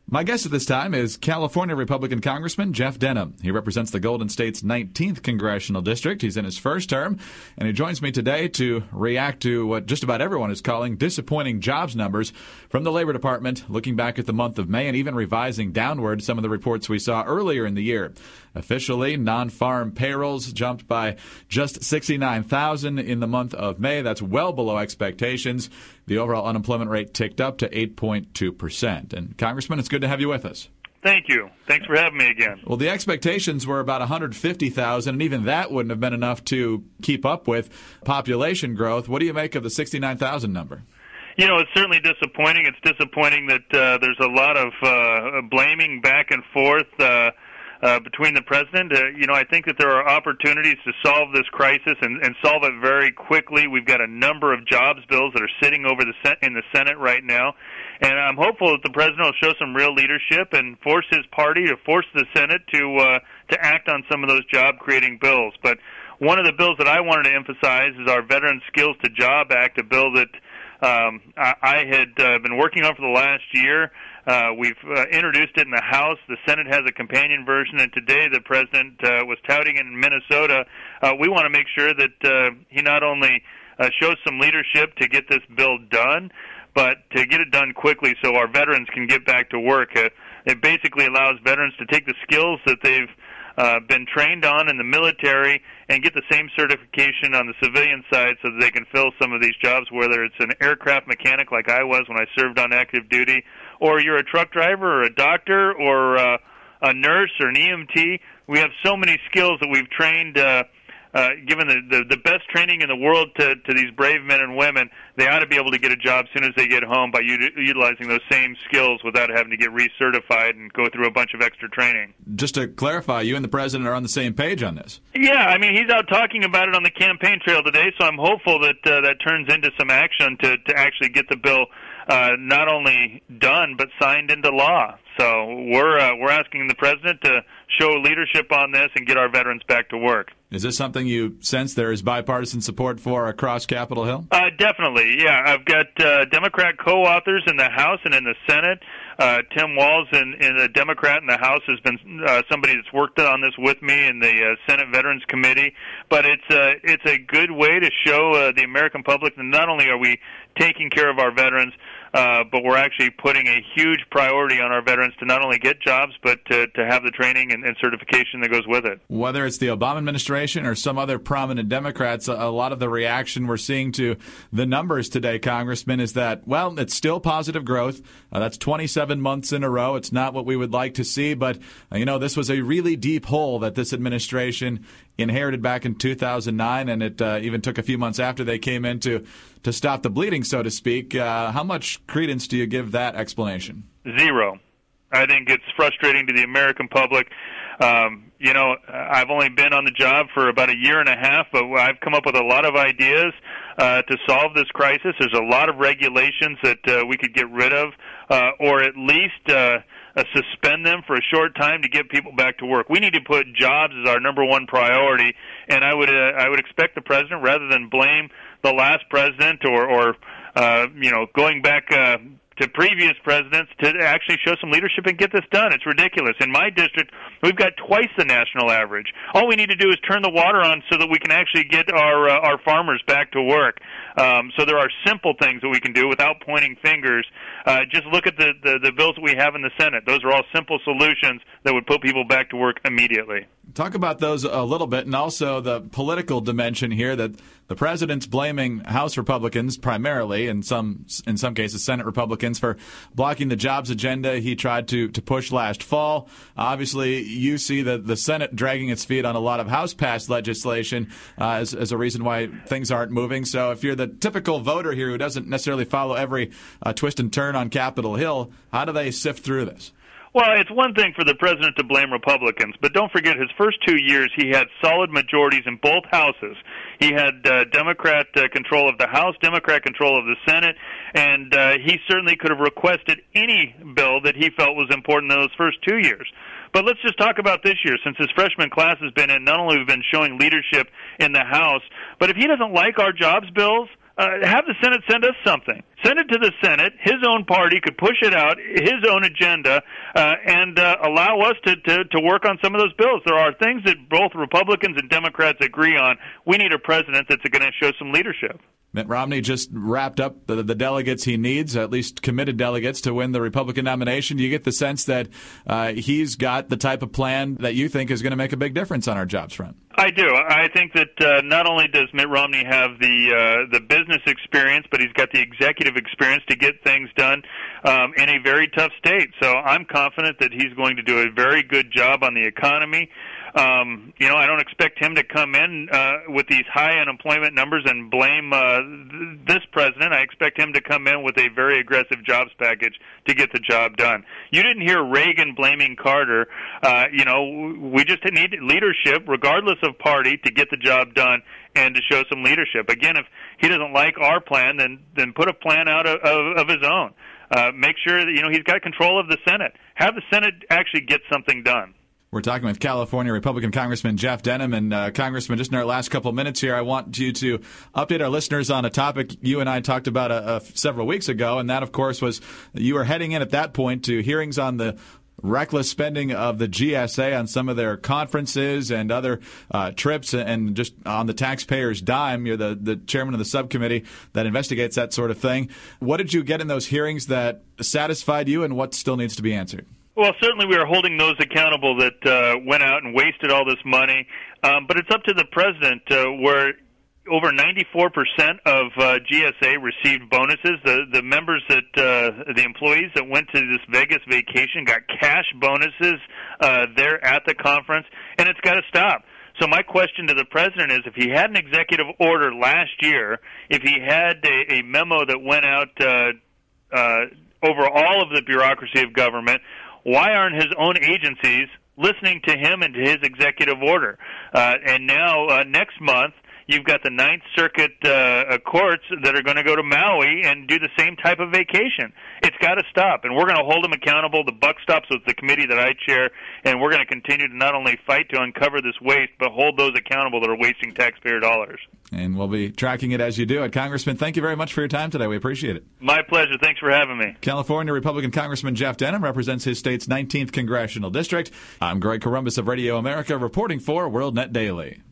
My guest at this time is California Republican Congressman Jeff Denham. He represents the Golden State's 19th Congressional District. He's in his first term, and he joins me today to react to what just about everyone is calling disappointing jobs numbers from the Labor Department, looking back at the month of May and even revising downward some of the reports we saw earlier in the year. Officially, non-farm payrolls jumped by just 69,000 in the month of May. That's well below expectations. The overall unemployment rate ticked up to 8.2%. And Congressman, it's good to have you with us. Thank you. Thanks for having me again. Well, the expectations were about 150,000, and even that wouldn't have been enough to keep up with population growth. What do you make of the 69,000 number? You know, it's certainly disappointing. It's disappointing that there's a lot of blaming back and forth between the president. I think that there are opportunities to solve this crisis and solve it very quickly. We've got a number of jobs bills that are sitting over in the Senate right now, and I'm hopeful that the president will show some real leadership and force his party to force the Senate to act on some of those job-creating bills. But one of the bills that I wanted to emphasize is our Veteran Skills to Job Act, a bill that I had been working on for the last year. We've introduced it in the House. The Senate has a companion version, and today the president was touting it in Minnesota. We want to make sure that he not only shows some leadership to get this bill done, but to get it done quickly so our veterans can get back to work. It basically allows veterans to take the skills that they've been trained on in the military and get the same certification on the civilian side so that they can fill some of these jobs, whether it's an aircraft mechanic like I was when I served on active duty, or you're a truck driver or a doctor or a nurse or an EMT. We have so many skills that we've trained, given the best training in the world to these brave men and women. They ought to be able to get a job as soon as they get home by utilizing those same skills without having to get recertified and go through a bunch of extra training. Just to clarify, you and the president are on the same page on this. Yeah, I mean, he's out talking about it on the campaign trail today, so I'm hopeful that that turns into some action to actually get the bill not only done but signed into law. So we're asking the president to show leadership on this and get our veterans back to work. Is this something you sense there is bipartisan support for across Capitol Hill? Definitely, yeah. I've got Democrat co-authors in the House and in the Senate. Tim Walz, in the Democrat in the House, has been somebody that's worked on this with me in the Senate Veterans Committee. But it's a good way to show the American public that not only are we taking care of our veterans, but we're actually putting a huge priority on our veterans to not only get jobs, but to have the training and certification that goes with it. Whether it's the Obama administration or some other prominent Democrats, a lot of the reaction we're seeing to the numbers today, Congressman, is that, well, it's still positive growth. That's 27 months in a row. It's not what we would like to see, but, this was a really deep hole that this administration inherited back in 2009, and it even took a few months after they came in to stop the bleeding, so to speak. How much credence do you give that explanation? Zero. I think it's frustrating to the American public. I've only been on the job for about a year and a half, but I've come up with a lot of ideas to solve this crisis. There's a lot of regulations that we could get rid of, or at least suspend them for a short time to get people back to work. We need to put jobs as our number one priority, and I would expect the president, rather than blame the last president or going back to previous presidents, to actually show some leadership and get this done. It's ridiculous. In my district, we've got twice the national average. All we need to do is turn the water on so that we can actually get our farmers back to work. So there are simple things that we can do without pointing fingers. Just look at the bills that we have in the Senate. Those are all simple solutions that would put people back to work immediately. Talk about those a little bit, and also the political dimension here, that the president's blaming House Republicans primarily, in some cases Senate Republicans, for blocking the jobs agenda he tried to push last fall. Obviously, you see the Senate dragging its feet on a lot of House-passed legislation as a reason why things aren't moving. So if you're the typical voter here who doesn't necessarily follow every twist and turn on Capitol Hill, how do they sift through this? Well, it's one thing for the president to blame Republicans, but don't forget his first 2 years he had solid majorities in both houses. He had Democrat control of the House, Democrat control of the Senate, and he certainly could have requested any bill that he felt was important in those first 2 years. But let's just talk about this year. Since his freshman class has been in, not only have we been showing leadership in the House, but if he doesn't like our jobs bills, have the Senate send us something. Send it to the Senate. His own party could push it out, his own agenda, and allow us to work on some of those bills. There are things that both Republicans and Democrats agree on. We need a president that's going to show some leadership. Mitt Romney just wrapped up the delegates he needs, at least committed delegates, to win the Republican nomination. Do you get the sense that he's got the type of plan that you think is going to make a big difference on our jobs front? I do. I think that not only does Mitt Romney have the business experience, but he's got the executive experience to get things done in a very tough state. So I'm confident that he's going to do a very good job on the economy. I don't expect him to come in with these high unemployment numbers and blame this president. I expect him to come in with a very aggressive jobs package to get the job done. You didn't hear Reagan blaming Carter. We just need leadership, regardless of party, to get the job done and to show some leadership. Again, if he doesn't like our plan, then put a plan out of his own. Make sure that he's got control of the Senate. Have the Senate actually get something done. We're talking with California Republican Congressman Jeff Denham. And Congressman, just in our last couple of minutes here, I want you to update our listeners on a topic you and I talked about several weeks ago, and that, of course, was you were heading in at that point to hearings on the reckless spending of the GSA on some of their conferences and other trips, and just on the taxpayers' dime. You're the chairman of the subcommittee that investigates that sort of thing. What did you get in those hearings that satisfied you, and what still needs to be answered? Well, certainly we are holding those accountable that went out and wasted all this money. But it's up to the president where over 94% of GSA received bonuses. The members the employees that went to this Vegas vacation got cash bonuses there at the conference, and it's got to stop. So my question to the president is, if he had an executive order last year, if he had a memo that went out over all of the bureaucracy of government, why aren't his own agencies listening to him and to his executive order? And now, next month, you've got the Ninth Circuit courts that are going to go to Maui and do the same type of vacation. It's got to stop, and we're going to hold them accountable. The buck stops with the committee that I chair, and we're going to continue to not only fight to uncover this waste, but hold those accountable that are wasting taxpayer dollars. And we'll be tracking it as you do it. Congressman, thank you very much for your time today. We appreciate it. My pleasure. Thanks for having me. California Republican Congressman Jeff Denham represents his state's 19th Congressional District. I'm Greg Corombos of Radio America, reporting for WorldNet Daily.